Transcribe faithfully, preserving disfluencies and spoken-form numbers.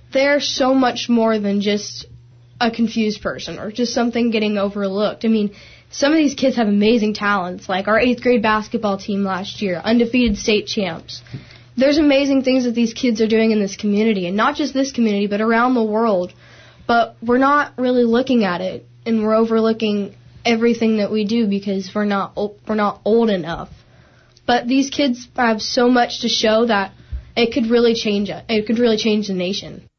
they're so much more than just a confused person or just something getting overlooked. I mean, some of these kids have amazing talents, like our eighth grade basketball team last year, undefeated state champs. There's amazing things that these kids are doing in this community, and not just this community, but around the world. But we're not really looking at it, and we're overlooking everything that we do because we're not we're not old enough. But these kids have so much to show that it could really change it. It could really change the nation.